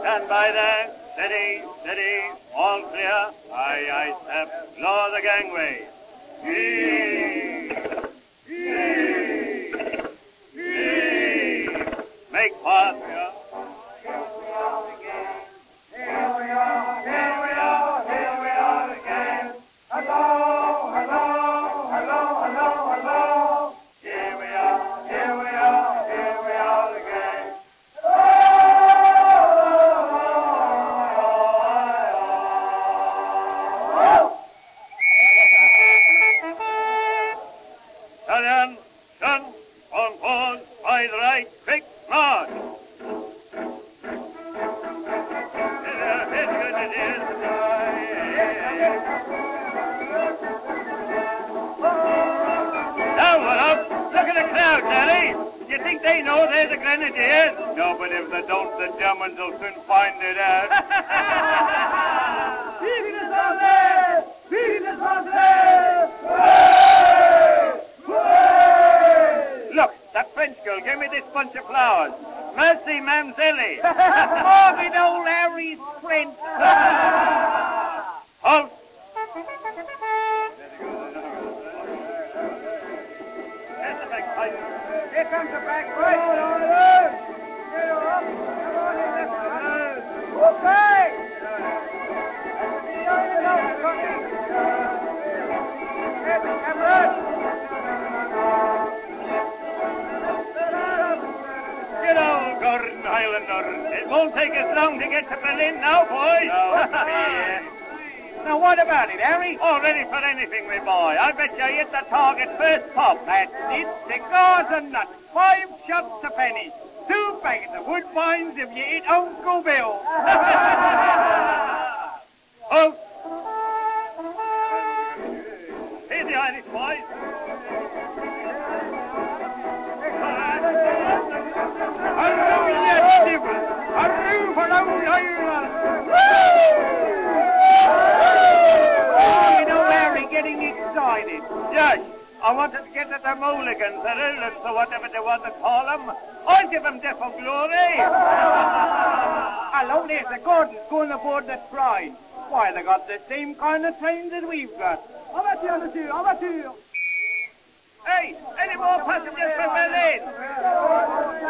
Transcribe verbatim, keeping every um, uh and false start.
Stand by there. Steady, steady. All clear. Aye, aye, step. Lower the gangway. Heave. Heave. Heave. Make fast. Here we are again. Here we are, here we are, here we are again. Hello, hello, hello, hello, hello. Here we are, here we are, here we are again. Attention, on board, by the right, quick march. Now, what up? Look at the crowd, Nellie. Do you think they know they're the Grenadiers? No, but if they don't, the Germans will soon find it out. Vive les Anglais! Vive les Anglais! Look, that French girl gave me this bunch of flowers. Merci, Mamselli. Oh, with old Harry's French. Halt! Here comes the back right. Okay. Get old Gordon Highlander. It won't take us long to get to Berlin now, boys. No, Now, what about it, Harry? all ready for anything, my boy. I bet you hit the target first pop. That's it. Cigars and nuts. Five shots a penny. Two packets of Woodbines if you eat Uncle Bill. Halt! Here's the Irish boys. Hallelujah, Stephen. Hallelujah for old Ireland. Oh, you know, Harry, getting excited. Yes, I wanted to get at the Mulligans, the Rulers, or whatever they want to call them. I'll give them death for glory. Hello, there's the Gordons going aboard the train. Why, they got the same kind of trains that we've got. En voiture, monsieur, en voiture. Hey, any more passengers from Berlin?